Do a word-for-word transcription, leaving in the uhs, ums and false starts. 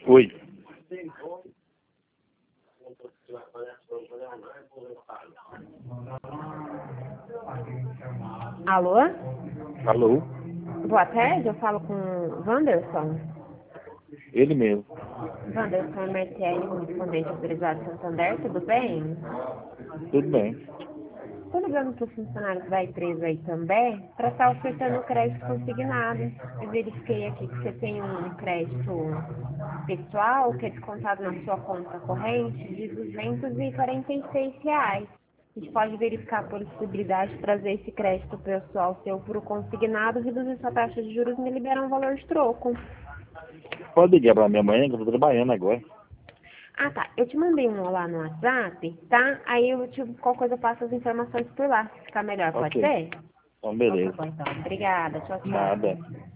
Oi. Alô? Alô? Boa tarde, eu falo com o Wanderson. Ele mesmo. Wanderson é Martielli, correspondente autorizado Santander, tudo bem? Tudo bem. Estou ligando para os funcionários da empresa aí também, para estar ofertando crédito consignado. Eu verifiquei aqui que você tem um crédito pessoal, que é descontado na sua conta corrente, de duzentos e quarenta e seis reais. A gente pode verificar a possibilidade de trazer esse crédito pessoal seu para o consignado, reduzir sua taxa de juros e me liberar um valor de troco. Pode ligar pra minha mãe, que eu tô trabalhando agora. Ah, tá. Eu te mandei um lá no WhatsApp, tá? Aí eu te, qualquer coisa eu passo as informações por lá, se ficar melhor, pode Ok. ser? Então, Então tá beleza. bom, então. Obrigada. Tchau, Nada. tchau.